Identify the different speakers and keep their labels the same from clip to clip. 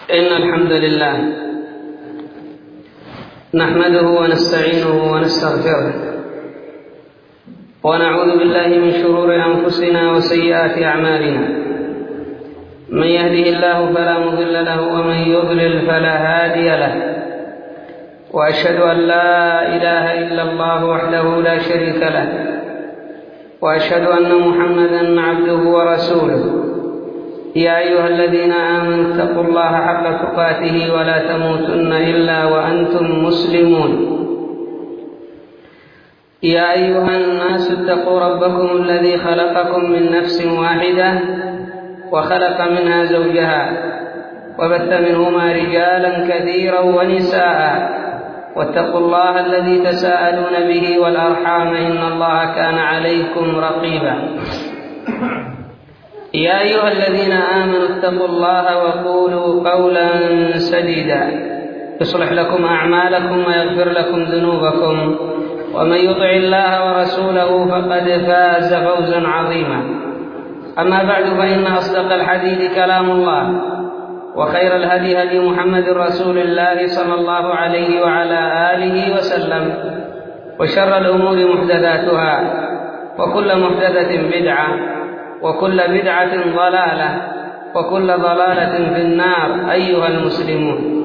Speaker 1: إن الحمد لله نحمده ونستعينه ونستغفره ونعوذ بالله من شرور أنفسنا وسيئات أعمالنا. من يهده الله فلا مضل له ومن يضلل فلا هادي له، وأشهد أن لا إله إلا الله وحده لا شريك له، وأشهد أن محمدا عبده ورسوله. يا أيها الذين آمنوا اتقوا الله حق تقاته ولا تموتن إلا وأنتم مسلمون. يا أيها الناس اتقوا ربكم الذي خلقكم من نفس واحدة وخلق منها زوجها وبث منهما رجالا كثيرا ونساء، واتقوا الله الذي تساءلون به والأرحام إن الله كان عليكم رقيبا. يا أيها الذين آمنوا اتقوا الله وقولوا قولا سديدا يصلح لكم أعمالكم ويغفر لكم ذنوبكم، ومن يطع الله ورسوله فقد فاز فوزا عظيما. أما بعد، فإن أصدق الحديث كلام الله، وخير الهدي هدي محمد رسول الله صلى الله عليه وعلى آله وسلم، وشر الأمور محدثاتها، وكل محدثة بدعة، وكل بدعة ضلالة، وكل ضلالة في النار. أيها المسلمون،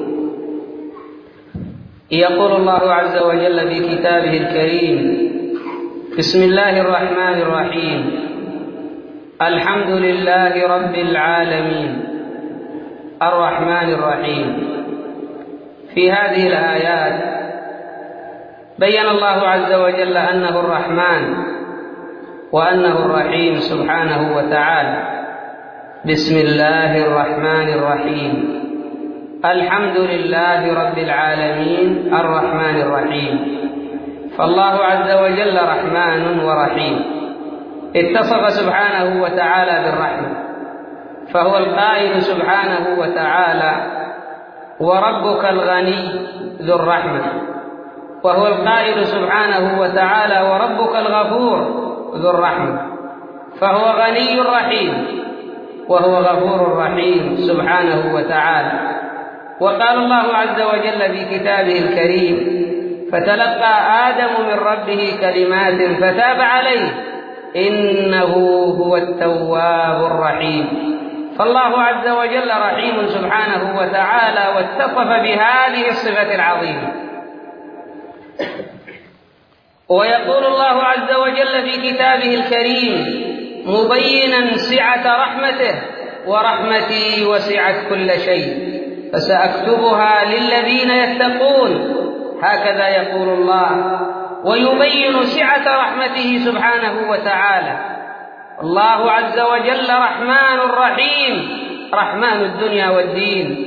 Speaker 1: يقول الله عز وجل في كتابه الكريم: بسم الله الرحمن الرحيم، الحمد لله رب العالمين الرحمن الرحيم. في هذه الآيات بين الله عز وجل أنه الرحمن وأنه الرحيم سبحانه وتعالى. بسم الله الرحمن الرحيم، الحمد لله رب العالمين الرحمن الرحيم. فالله عز وجل رحمن ورحيم، اتصف سبحانه وتعالى بالرحمة، فهو القائل سبحانه وتعالى: وربك الغني ذو الرحمة، وهو القائل سبحانه وتعالى: وربك الغفور ذو الرحمة، فهو غني رحيم وهو غفور رحيم سبحانه وتعالى. وقال الله عز وجل في كتابه الكريم: فتلقى آدم من ربه كلمات فتاب عليه إنه هو التواب الرحيم. فالله عز وجل رحيم سبحانه وتعالى، واتصف بهذه الصفة العظيمة. ويقول الله عز وجل في كتابه الكريم مبينا سعة رحمته: ورحمتي وسعت كل شيء فسأكتبها للذين يتقون. هكذا يقول الله، ويبين سعة رحمته سبحانه وتعالى. الله عز وجل رحمن رحيم، رحمن الدنيا والدين.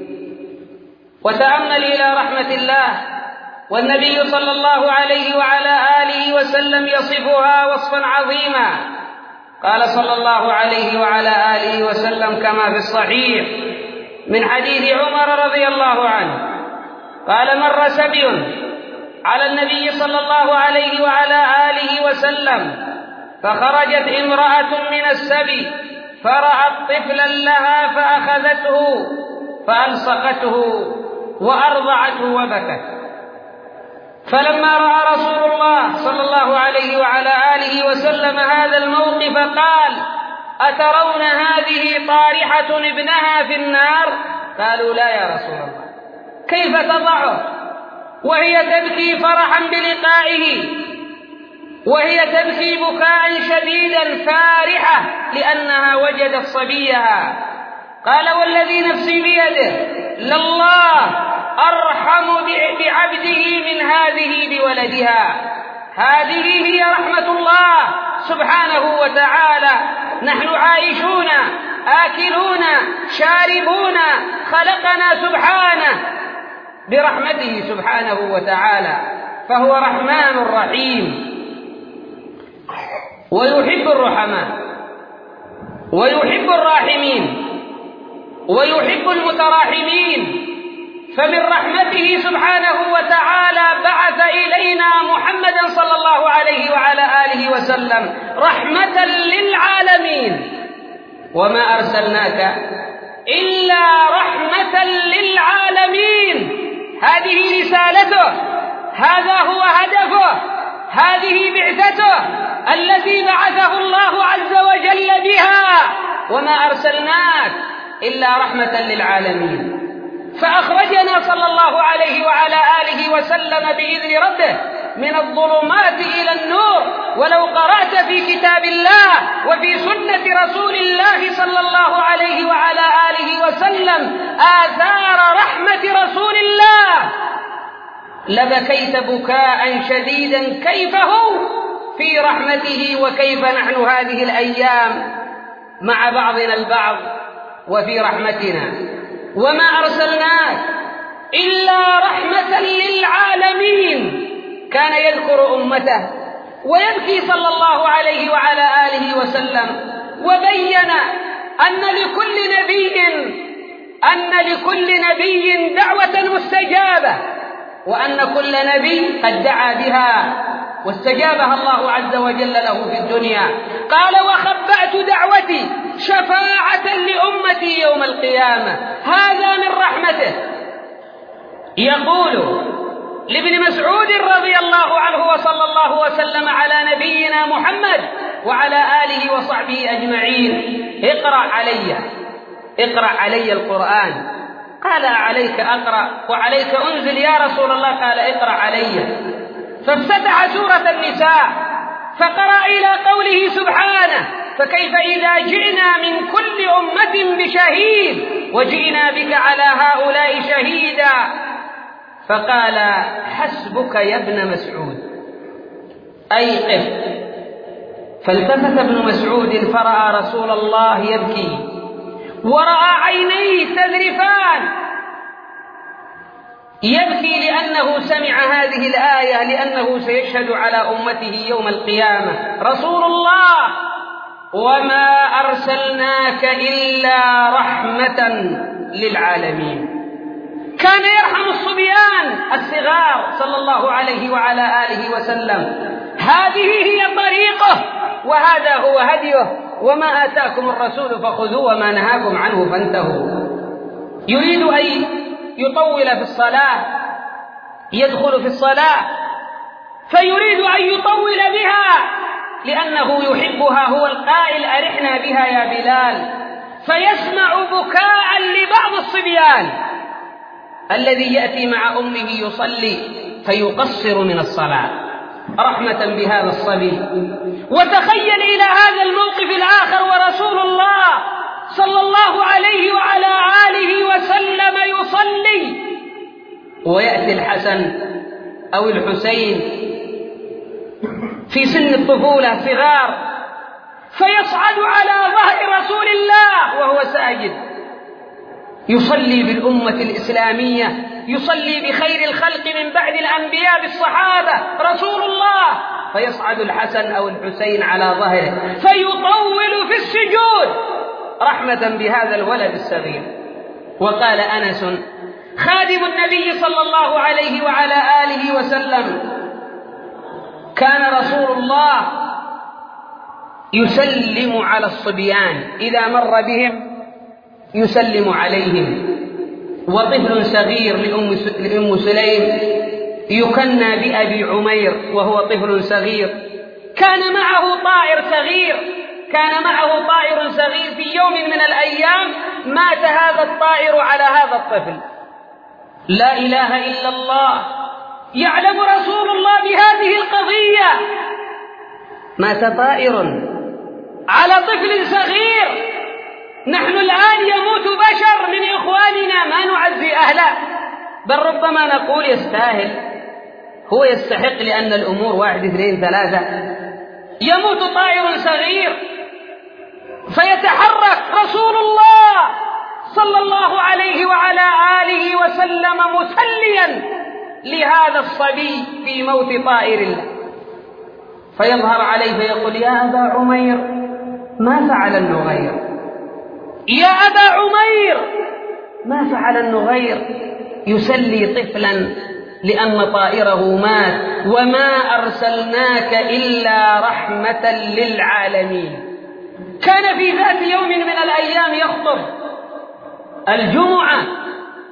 Speaker 1: وتأمل إلى رحمة الله، والنبي صلى الله عليه وعلى آله وسلم يصفها وصفا عظيما. قال صلى الله عليه وعلى آله وسلم كما في الصحيح من حديث عمر رضي الله عنه قال: مر سبي على النبي صلى الله عليه وعلى آله وسلم، فخرجت امرأة من السبي فرأت طفلا لها فأخذته فألصقته وأرضعته وبكت. فلما رأى رسول الله صلى الله عليه وعلى آله وسلم هذا الموقف قال: أترون هذه طارحة ابنها في النار؟ قالوا: لا يا رسول الله. كيف تضعه وهي تبكي فرحا بلقائه، وهي تبكي بكاء شديدا فارحة لأنها وجدت صبيها؟ قال: والذي نفسي بيده لله أرحم بعبده من هذه بولدها. هذه هي رحمة الله سبحانه وتعالى. نحن عايشون آكلون شاربون، خلقنا سبحانه برحمته سبحانه وتعالى، فهو رحمن رحيم، ويحب الرحماء ويحب الراحمين ويحب المتراحمين. فمن رحمته سبحانه وتعالى بعث إلينا محمدا صلى الله عليه وعلى آله وسلم رحمة للعالمين، وما أرسلناك إلا رحمة هذه رسالته، هذا هو هدفه، هذه بعثته التي بعثه الله عز وجل بها، وما أرسلناك إلا رحمة للعالمين. فأخرجنا صلى الله عليه وعلى آله وسلم بإذن ربه من الظلمات إلى النور. ولو قرأت في كتاب الله وفي سنة رسول الله صلى الله عليه وعلى آله وسلم آثار رحمة رسول الله لبكيت بكاء شديدا، كيف هو في رحمته وكيف نحن هذه الأيام مع بعضنا البعض وفي رحمتنا. وما أرسلناك إلا رحمة للعالمين. كان يذكر أمته ويبكي صلى الله عليه وعلى آله وسلم، وبين أن لكل نبي دعوة مستجابة، وأن كل نبي قد دعا بها واستجابها الله عز وجل له في الدنيا. قال: وخبأت دعوتي شفاعة لأمتي يوم القيامة. هذا من رحمته. يقول لابن مسعود رضي الله عنه وصلى الله وسلم على نبينا محمد وعلى آله وصحبه أجمعين: اقرأ علي القرآن. قال: عليك أقرأ وعليك أنزل يا رسول الله؟ قال: اقرأ علي. فافتتح سورة النساء فقرأ إلى قوله سبحانه: فكيف إذا جئنا من كل أمة بشهيد وجئنا بك على هؤلاء شهيدا. فقال: حسبك يا ابن مسعود، أي قف. فالتفت ابن مسعود فرأى رسول الله يبكي ورأى عينيه تذرفان، يبكي لأنه سمع هذه الآية، لأنه سيشهد على أمته يوم القيامة: رسول الله وما أرسلناك إلا رحمة للعالمين. كان يرحم الصبيان الصغار صلى الله عليه وعلى آله وسلم. هذه هي طريقه وهذا هو هديه. وما آتاكم الرسول فخذوه وما نهاكم عنه فانتهوا. يريد أن يطول في الصلاة، يدخل في الصلاة فيريد أن يطول بها لأنه يحبها، هو القائل: أرحنا بها يا بلال. فيسمع بكاء لبعض الصبيان الذي يأتي مع أمه يصلي فيقصر من الصلاة رحمة بهذا الصبي. وتخيل إلى هذا الموقف الآخر ورسول الله صلى الله عليه وعلى آله وسلم يصلي، ويأتي الحسن أو الحسين في سن الطفولة صغار، فيصعد على ظهر رسول الله وهو ساجد يصلي بالأمة الإسلامية، يصلي بخير الخلق من بعد الأنبياء بالصحابة رسول الله، فيصعد الحسن أو الحسين على ظهره فيطول في السجود رحمة بهذا الولد الصغير. وقال أنس خادم النبي صلى الله عليه وعلى آله وسلم: كان رسول الله يسلم على الصبيان إذا مر بهم يسلم عليهم. وطفل صغير لأم سليم يكنى بأبي عمير وهو طفل صغير، كان معه طائر صغير في يوم من الأيام مات هذا الطائر على هذا الطفل. لا إله إلا الله، يعلم رسول الله بهذه القضية. مات طائر على طفل صغير. نحن الآن يموت بشر من إخواننا ما نعزي أهله، بل ربما نقول يستاهل، هو يستحق لأن الأمور 1 2 3. يموت طائر صغير فيتحرك رسول الله صلى الله عليه وعلى آله وسلم مسليا لهذا الصبي في موت طائر الله، فيظهر عليه فيقول: يا أبا عمير ما فعل النغير؟ يا أبا عمير ما فعل النغير؟ يسلي طفلا لأن طائره مات. وما أرسلناك إلا رحمة للعالمين. كان في ذات يوم من الأيام يخطب الجمعة،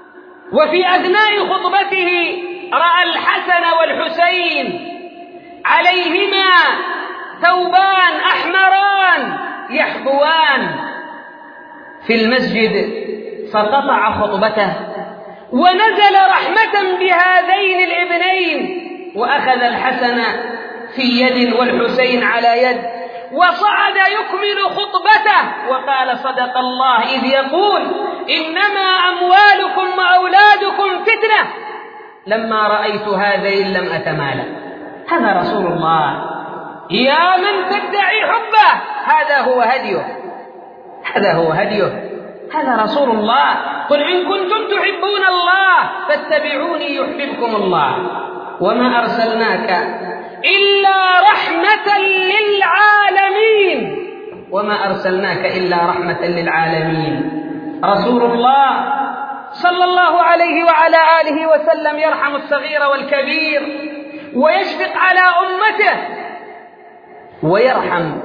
Speaker 1: وفي أثناء خطبته رأى الحسن والحسين عليهما ثوبان أحمران يحبوان في المسجد، فقطع خطبته ونزل رحمة بهذين الابنين، وأخذ الحسن في يد والحسين على يد، وصعد يكمل خطبته وقال: صدق الله إذ يقول: إنما أموالكم وأولادكم فتنة. لما رأيت هذين لم أتمالأ. هذا رسول الله، يا من تدعي حبه هذا هو هديه، هذا هو هديه، هذا رسول الله. قل إن كنتم تحبون الله فاتبعوني يحببكم الله. وما أرسلناك إلا رحمة للعالمين، وما أرسلناك إلا رحمة للعالمين. رسول الله صلى الله عليه وعلى آله وسلم يرحم الصغير والكبير، ويشفق على أمته، ويرحم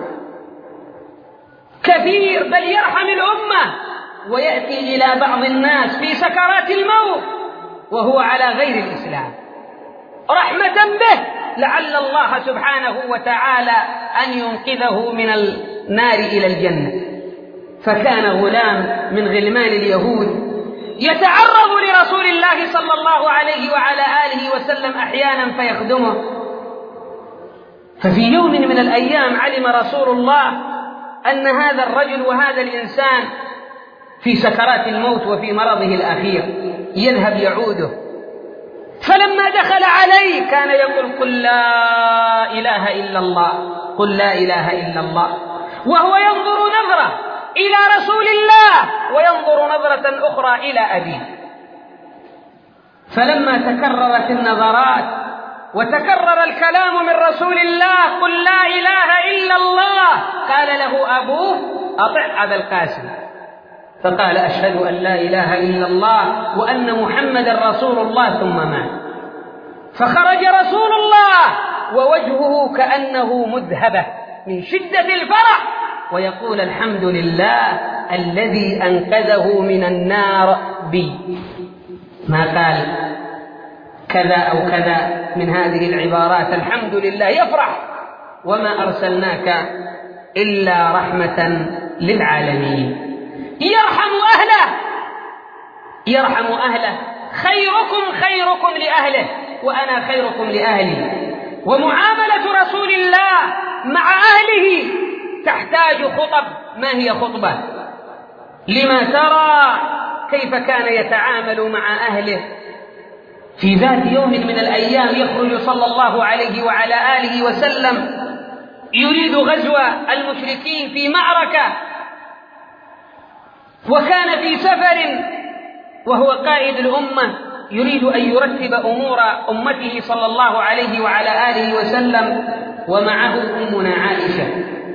Speaker 1: كثير، بل يرحم الأمة، ويأتي إلى بعض الناس في سكرات الموت وهو على غير الإسلام رحمة به، لعل الله سبحانه وتعالى أن ينقذه من النار إلى الجنة. فكان غلام من غلمان اليهود يتعرض لرسول الله صلى الله عليه وعلى آله وسلم أحيانا فيخدمه. ففي يوم من الأيام علم رسول الله أن هذا الرجل وهذا الإنسان في سكرات الموت وفي مرضه الأخير، يذهب يعوده. فلما دخل عليه كان يقول: قل لا إله إلا الله، قل لا إله إلا الله، وهو ينظر نظرة إلى رسول الله وينظر نظرة أخرى إلى أبيه. فلما تكررت النظرات وتكرر الكلام من رسول الله: قل لا إله إلا الله، قال له أبوه: أطع أبا القاسم. فقال: أشهد أن لا إله إلا الله وأن محمد رسول الله، ثم مات. فخرج رسول الله ووجهه كأنه مذهبة من شدة الفرح، ويقول: الحمد لله الذي أنقذه من النار بي. ما قال كذا أو كذا من هذه العبارات، الحمد لله، يفرح. وما أرسلناك إلا رحمة للعالمين. يرحم أهله، يرحم أهله. خيركم خيركم لأهله وأنا خيركم لأهلي. ومعاملة رسول الله مع أهله تحتاج خطب. ما هي خطبة؟ لما ترى كيف كان يتعامل مع أهله. في ذات يوم من الأيام يخرج صلى الله عليه وعلى آله وسلم يريد غزو المشركين في معركة، وكان في سفر وهو قائد الأمة، يريد أن يرتب أمور أمته صلى الله عليه وعلى آله وسلم، ومعه أمنا عائشة.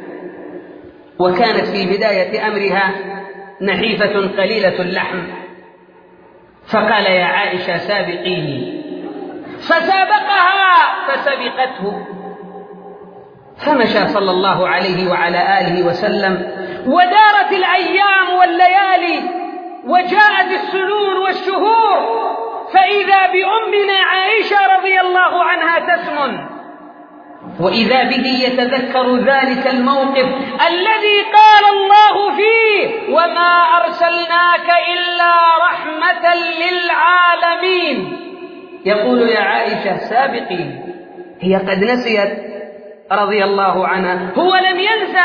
Speaker 1: وكانت في بداية أمرها نحيفة قليلة اللحم، فقال: يا عائشة سابقيني. فسابقها فسبقته، فمشى صلى الله عليه وعلى آله وسلم، ودارت الأيام والليالي، وجاءت السنون والشهور، فإذا بأمنا عائشة رضي الله عنها تسمن، وإذا به يتذكر ذلك الموقف الذي قال الله فيه: وما أرسلناك إلا رحمة للعالمين. يقول: يا عائشة سابقين. هي قد نسيت رضي الله عنها، هو لم ينسى،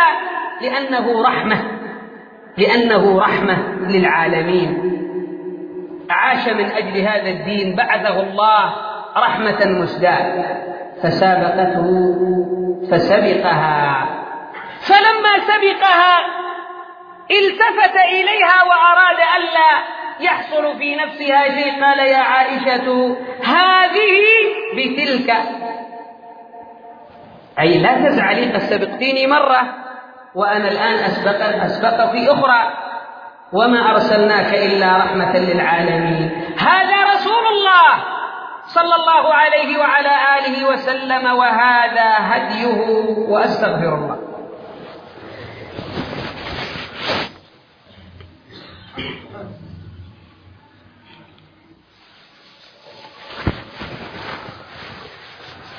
Speaker 1: لأنه رحمة للعالمين. عاش من أجل هذا الدين، بعثه الله رحمة مسداة، فسابقته فسبقها. فلما سبقها التفت إليها وأراد ألا يحصل في نفسها شيء، قال: يا عائشة هذه بتلك، أي لا تزعلي، قد سبقتيني مرة وأنا الآن أسبق في أخرى. وما أرسلناك إلا رحمة للعالمين. هذا رسول الله صلى الله عليه وعلى آله وسلم، وهذا هديه. وأستغفر الله.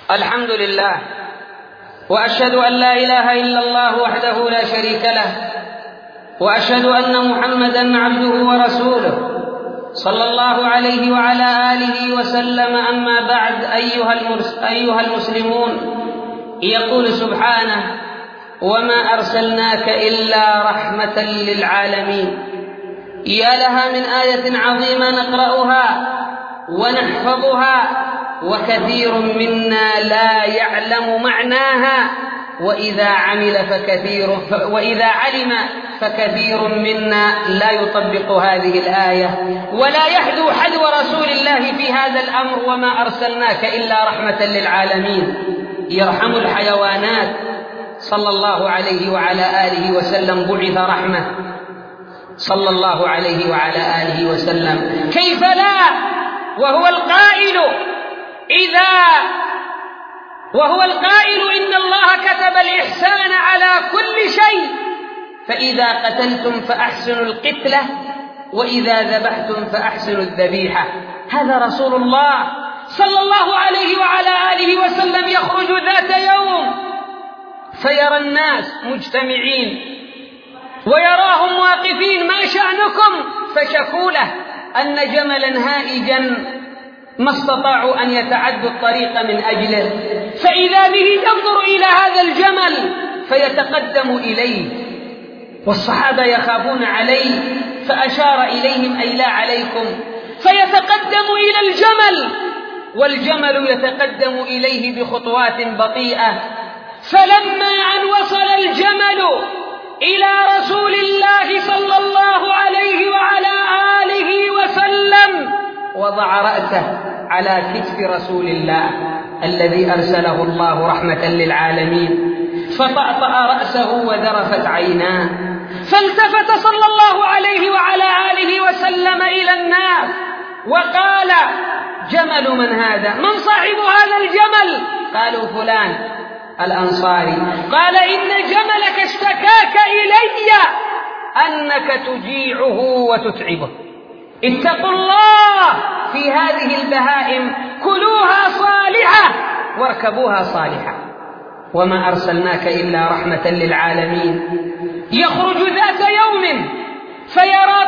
Speaker 1: الحمد لله، وأشهد أن لا إله إلا الله وحده لا شريك له، وأشهد أن محمدًا عبده ورسوله صلى الله عليه وعلى آله وسلم. أما بعد، أيها المسلمون، يقول سبحانه: وما أرسلناك إلا رحمة للعالمين. يا لها من آية عظيمة نقرأها ونحفظها وكثير منا لا يعلم معناها، وإذا علم فكثير منا لا يطبق هذه الآية ولا يحذو حذو رسول الله في هذا الأمر. وما أرسلناك إلا رحمة للعالمين، يرحم الحيوانات. صلى الله عليه وعلى آله وسلم بعث رحمة، صلى الله عليه وعلى آله وسلم. كيف لا وهو القائل إن الله كتب الإحسان على كل شيء، فإذا قتلتم فأحسنوا القتلة، وإذا ذبحتم فأحسنوا الذبيحة. هذا رسول الله صلى الله عليه وعلى آله وسلم يخرج ذات يوم فيرى الناس مجتمعين ويراهم واقفين: ما شأنكم؟ فشكوا له أن جملا هائجا ما استطاعوا أن يتعدوا الطريق من أجله، فإذا به ينظر إلى هذا الجمل فيتقدم إليه، والصحابة يخافون عليه، فأشار إليهم: أي لا عليكم. فيتقدم إلى الجمل، والجمل يتقدم إليه بخطوات بطيئة. فلما أن وصل الجمل إلى رسول الله صلى الله عليه وعلى آله وسلم، وضع رأسه على كتف رسول الله الذي أرسله الله رحمة للعالمين، فطأطأ رأسه وذرفت عيناه، فالتفت صلى الله عليه وعلى آله وسلم إلى الناس وقال: جمل من هذا؟ من صاحب هذا الجمل؟ قالوا: فلان الأنصاري. قال: إن جملك اشتكاك إلي أنك تجيعه وتتعبه. اتقوا الله في هذه البهائم، كلوها صالحة واركبوها صالحة. وما أرسلناك إلا رحمة للعالمين. يخرج ذات يوم فيرى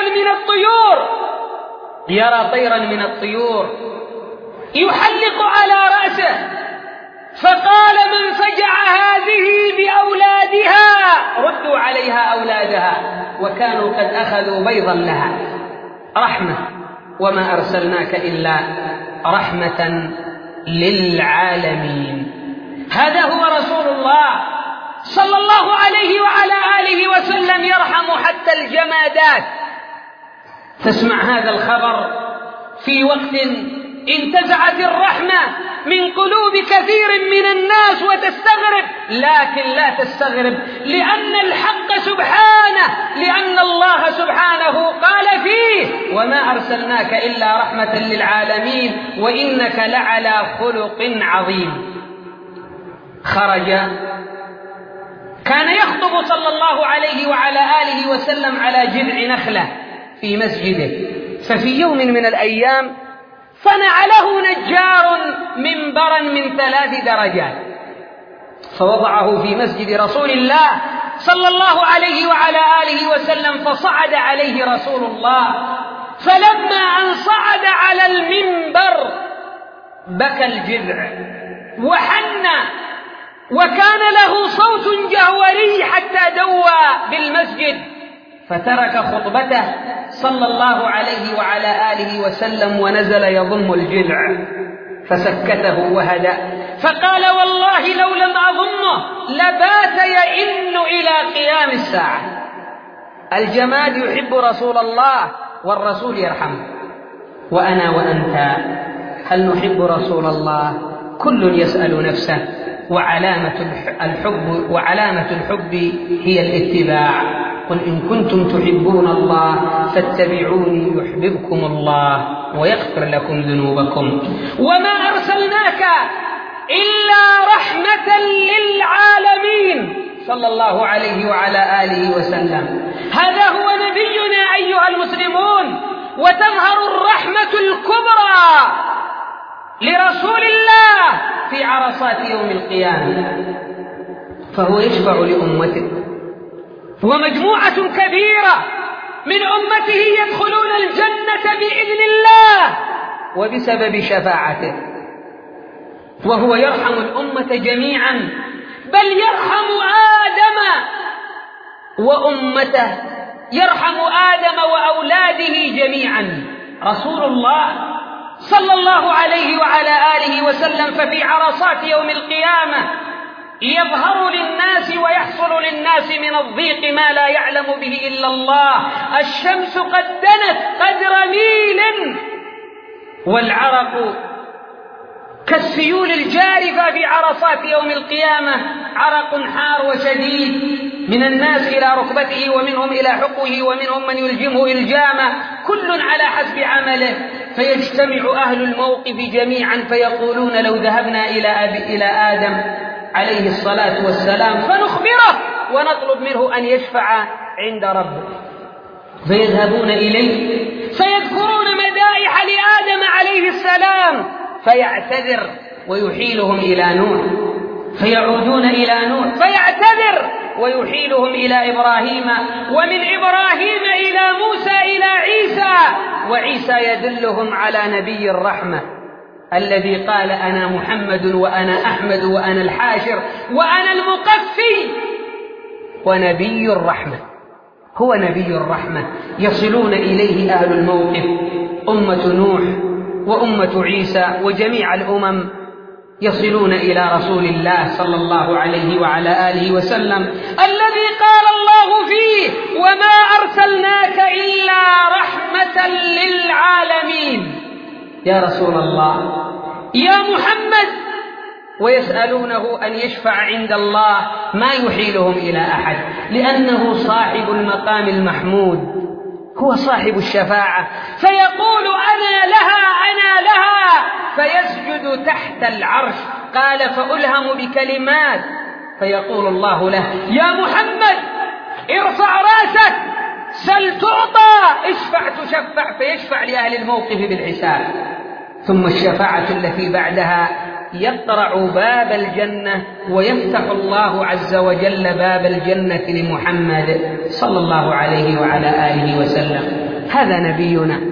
Speaker 1: طيرا من الطيور يحلق على رأسه، فقال: من فجع هذه بأولادها ردوا عليها أولادها، وكانوا قد أخذوا بيضا لها. رحمة. وما أرسلناك إلا رحمة للعالمين. هذا هو رسول الله صلى الله عليه وعلى آله وسلم، يرحم حتى الجمادات. تسمع هذا الخبر في وقت انتزعت الرحمة من قلوب كثير من الناس وتستغرب، لكن لا تستغرب، لأن الحق سبحانه، لأن الله سبحانه قال فيه: وما أرسلناك إلا رحمة للعالمين وإنك لعلى خلق عظيم. كان يخطب صلى الله عليه وعلى آله وسلم على جذع نخلة في مسجده، ففي يوم من الأيام صنع له نجار منبرا من 3 درجات، فوضعه في مسجد رسول الله صلى الله عليه وعلى آله وسلم، فصعد عليه رسول الله. فلما أن صعد على المنبر بكى الجذع وحن، وكان له صوت جهوري حتى دوى بالمسجد، فترك خطبته صلى الله عليه وعلى آله وسلم ونزل يضم الجذع، فسكته وهدأ، فقال: والله لو لم أضمه لبات يئن إلى قيام الساعة. الجماد يحب رسول الله والرسول يرحمه، وأنا وأنت هل نحب رسول الله؟ كل يسأل نفسه، وعلامة الحب هي الاتباع. قل إن كنتم تحبون الله فاتبعوني يحببكم الله ويغفر لكم ذنوبكم. وما أرسلناك إلا رحمة للعالمين صلى الله عليه وعلى آله وسلم. هذا هو نبينا أيها المسلمون. وتظهر الرحمة الكبرى لرسول الله في عرصات يوم القيامة، فهو يشفع لأمته، ومجموعة كبيرة من أمته يدخلون الجنة بإذن الله وبسبب شفاعته، وهو يرحم الأمة جميعا، بل يرحم آدم وأمته، يرحم آدم وأولاده جميعا. رسول الله صلى الله عليه وعلى آله وسلم ففي عرصات يوم القيامة يظهر للناس ويحصل للناس من الضيق ما لا يعلم به إلا الله. الشمس قد دنت قدر ميل، والعرق كالسيول الجارفة في عرصات يوم القيامة، عرق حار وشديد من الناس إلى ركبته، ومنهم إلى حقه، ومنهم من يلجمه إلجامه، كل على حسب عمله. فيجتمع أهل الموقف جميعا فيقولون لو ذهبنا إلى آدم عليه الصلاة والسلام فنخبره ونطلب منه أن يشفع عند ربه، فيذهبون إليه فيذكرون مدائح لآدم عليه السلام فيعتذر ويحيلهم إلى نوح، فيعودون إلى نوح فيعتذر ويحيلهم إلى إبراهيم، ومن إبراهيم إلى موسى إلى عيسى، وعيسى يدلهم على نبي الرحمة الذي قال أنا محمد وأنا أحمد وأنا الحاشر وأنا المقفي، ونبي الرحمة هو نبي الرحمة. يصلون إليه أهل الموقف، أمة نوح وأمة عيسى وجميع الأمم يصلون إلى رسول الله صلى الله عليه وعلى آله وسلم الذي قال الله فيه وما أرسلناك إلا رحمة للعالمين. يا رسول الله، يا محمد، ويسألونه أن يشفع عند الله ما يحيلهم إلى أحد، لأنه صاحب المقام المحمود، هو صاحب الشفاعة، فيقول أنا لها أنا لها، فيسجد تحت العرش. قال فألهم بكلمات، فيقول الله له يا محمد ارفع رأسك سل تعطى، اشفع تشفع، فيشفع لأهل الموقف بالحساب. ثم الشفاعة التي بعدها يقرع باب الجنة ويفتح الله عز وجل باب الجنة لمحمد صلى الله عليه وعلى آله وسلم. هذا نبينا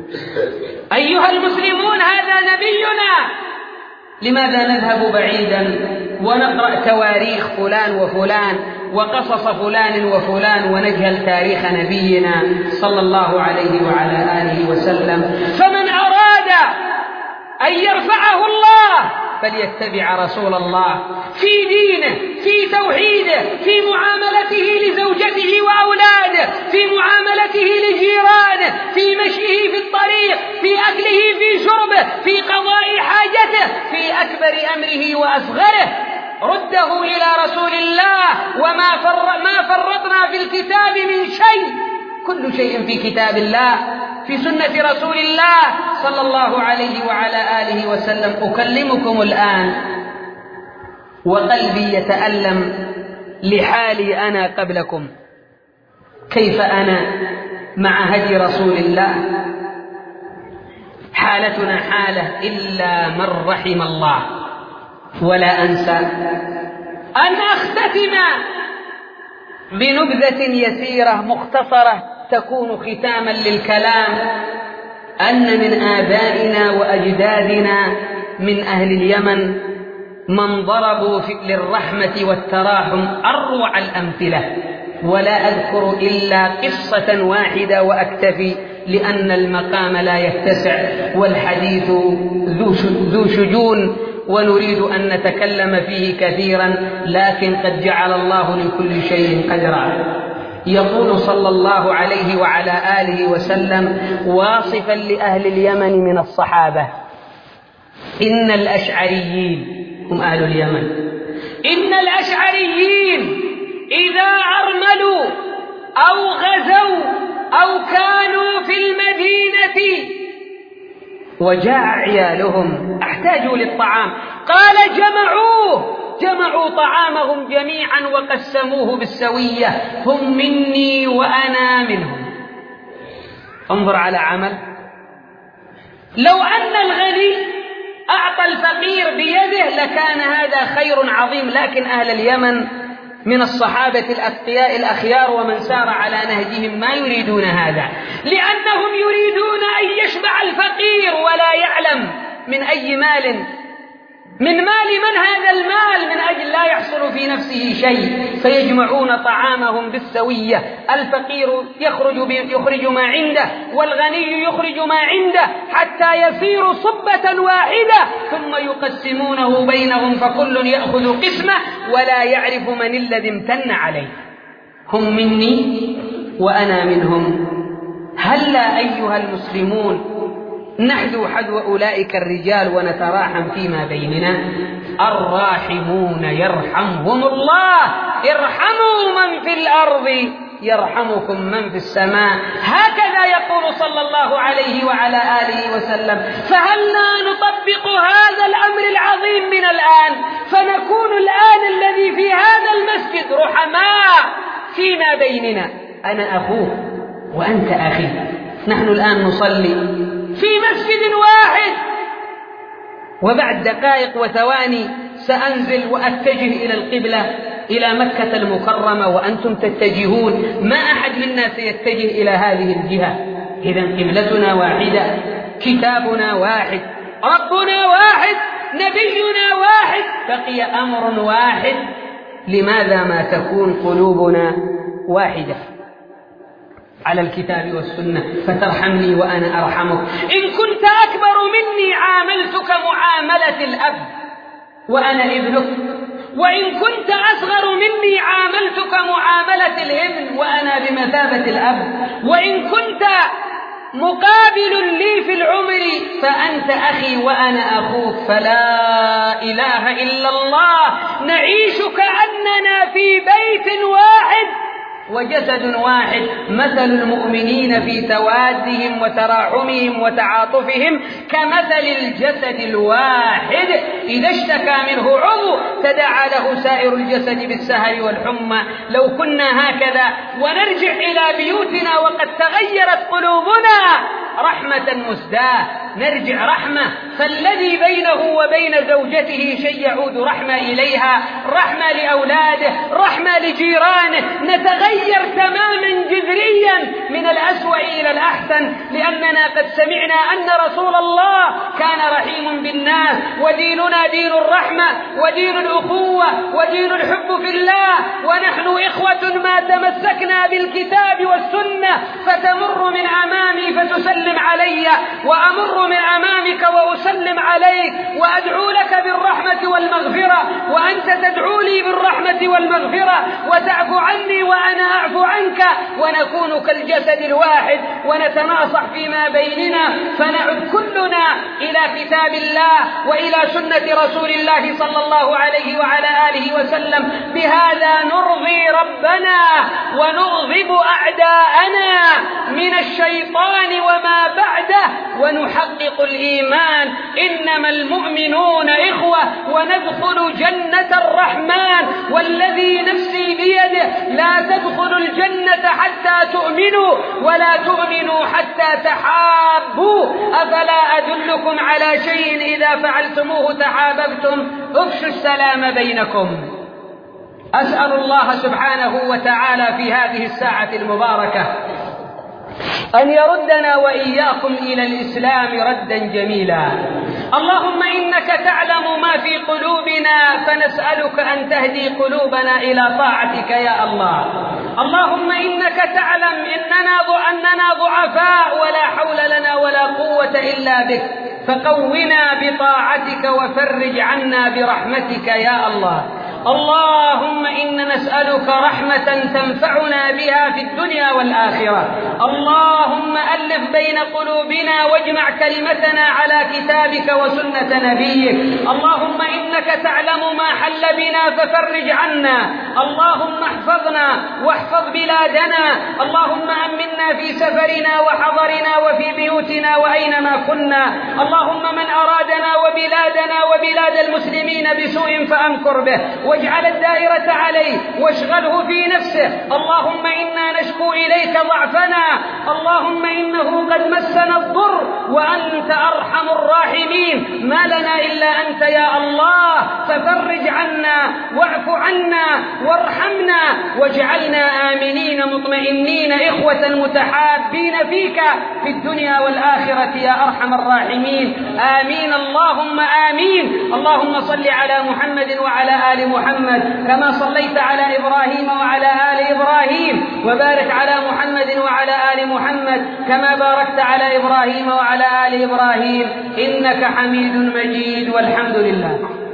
Speaker 1: أيها المسلمون، هذا نبينا. لماذا نذهب بعيدا ونقرأ تواريخ فلان وفلان وقصص فلان وفلان ونجهل تاريخ نبينا صلى الله عليه وعلى آله وسلم؟ فمن أراد أن يرفعه الله فليتبع رسول الله في دينه، في توحيده، في معاملته لزوجته وأولاده، في معاملته لجيرانه، في مشيه في الطريق، في أكله، في شربه، في قضاء حاجته، في أكبر أمره وأصغره. رده إلى رسول الله، وما فرطنا في الكتاب من شيء، كل شيء في كتاب الله، في سنة رسول الله صلى الله عليه وعلى آله وسلم. أكلمكم الآن وقلبي يتألم لحالي أنا قبلكم، كيف أنا مع هدي رسول الله. حالتنا حالة إلا من رحم الله. ولا أنسى أن أختتم بنبذة يسيرة مختصرة تكون ختاما للكلام، أن من آبائنا وأجدادنا من أهل اليمن من ضربوا للرحمة والتراحم أروع الأمثلة، ولا أذكر إلا قصة واحدة وأكتفي، لأن المقام لا يتسع والحديث ذو شجون، ونريد أن نتكلم فيه كثيرا، لكن قد جعل الله لكل شيء قدرا. يقول صلى الله عليه وعلى آله وسلم واصفا لأهل اليمن من الصحابة: إن الأشعريين، هم أهل اليمن، إن الأشعريين إذا أرملوا أو غزوا أو كانوا في المدينة وجاء عيالهم احتاجوا للطعام، قال جمعوا طعامهم جميعا وقسموه بالسوية، هم مني وأنا منهم. انظر على عمل. لو أن الغني أعطى الفقير بيده لكان هذا خير عظيم. لكن أهل اليمن من الصحابة الأتقياء الأخيار ومن سار على نهجهم ما يريدون هذا، لأنهم يريدون أن يشبع الفقير ولا يعلم من أي مال، من مال من هذا المال، من أجل لا يحصل في نفسه شيء، فيجمعون طعامهم بالسوية. الفقير يخرج ما عنده والغني يخرج ما عنده حتى يصير صبة واحدة، ثم يقسمونه بينهم فكل يأخذ قسمه ولا يعرف من الذي امتن عليه. هم مني وأنا منهم. هلا أيها المسلمون نحذو حذو أولئك الرجال ونتراحم فيما بيننا. الراحمون يرحمهم الله، ارحموا من في الأرض يرحمكم من في السماء. هكذا يقول صلى الله عليه وعلى آله وسلم. فهلنا نطبق هذا الأمر العظيم من الآن، فنكون الآن الذي في هذا المسجد رحماء فيما بيننا. أنا أخوك وأنت أخي، نحن الآن نصلي في مسجد واحد، وبعد دقائق وثواني سأنزل وأتجه إلى القبلة إلى مكة المكرمة وأنتم تتجهون، ما أحد منا سيتجه إلى هذه الجهة. إذن قبلتنا واحدة، كتابنا واحد، ربنا واحد، نبينا واحد، بقي أمر واحد. لماذا ما تكون قلوبنا واحدة على الكتاب والسنة؟ فترحمني وأنا أرحمك. إن كنت أكبر مني عاملتك معاملة الأب وأنا ابنك، وإن كنت أصغر مني عاملتك معاملة الابن وأنا بمثابة الأب، وإن كنت مقابل لي في العمر فأنت أخي وأنا أخوك. فلا إله إلا الله، نعيش كأننا في بيت واحد وجسد واحد. مثل المؤمنين في توادهم وتراحمهم وتعاطفهم كمثل الجسد الواحد إذا اشتكى منه عضو تداعى له سائر الجسد بالسهر والحمى. لو كنا هكذا ونرجع إلى بيوتنا وقد تغيرت قلوبنا رحمة مسداة، نرجع رحمة. فالذي بينه وبين زوجته شيء يعود رحمة إليها، رحمة لأولاده، رحمة لجيرانه، نتغير تماما جذريا من الأسوأ إلى الأحسن، لأننا قد سمعنا أن رسول الله كان رحيم بالناس، وديننا دين الرحمة ودين الأخوة ودين الحب في الله، ونحن إخوة ما تمسكنا بالكتاب والسنة. فتمر من أمامي فتسلم علي، وأمر من أمامك وأسلم عليك، وأدعو لك بالرحمة والمغفرة، وأنت تدعو لي بالرحمة والمغفرة، وتعفو عني وأنا أعفو عنك، ونكون كالجسد الواحد ونتناصح فيما بيننا، فنعد كلنا إلى كتاب الله وإلى سنة رسول الله صلى الله عليه وعلى آله وسلم. بهذا نرضي ربنا ونغضب أعداءنا من الشيطان وما بعده، ونحقق الإيمان. إنما المؤمنون إخوة وندخل جنة الرحمن، والذي نفسي بيده لا تدخلوا الجنة حتى تؤمنوا ولا تؤمنوا حتى تحابوا. أفلا أدلكم على شيء إذا فعلتموه تحاببتم؟ افشوا السلام بينكم. أسأل الله سبحانه وتعالى في هذه الساعة المباركة أن يردنا وإياكم إلى الإسلام ردا جميلا. اللهم إنك تعلم ما في قلوبنا، فنسألك أن تهدي قلوبنا إلى طاعتك يا الله. اللهم إنك تعلم أننا ضعفاء ولا حول لنا ولا قوة إلا بك، فقونا بطاعتك وفرج عنا برحمتك يا الله. اللهم إنا نسألك رحمة تنفعنا بها في الدنيا والآخرة. اللهم ألف بين قلوبنا واجمع كلمتنا على كتابك وسنة نبيك. اللهم إنك تعلم ما حل بنا ففرج عنا. اللهم احفظنا واحفظ بلادنا. اللهم أمنا في سفرنا وحضرنا وفي بيوتنا وأينما كنا. اللهم من أرادنا وبلادنا وبلاد المسلمين بسوء فأمكر به، واجعل الدائرة عليه واشغله في نفسه. اللهم إنا نشكو إليك ضعفنا. اللهم إنه قد مسنا الضر وأنت أرحم الراحمين. الراحمين، ما لنا إلا أنت يا الله، ففرج عنا واعف عنا وارحمنا واجعلنا آمنين مطمئنين إخوة متحابين فيك في الدنيا والآخرة يا أرحم الراحمين. آمين اللهم آمين. اللهم صل على محمد وعلى آل محمد كما صليت على إبراهيم وعلى آل إبراهيم، وبارك على محمد وعلى آل محمد كما باركت على إبراهيم وعلى آل إبراهيم إنك حميد مجيد، والحمد لله.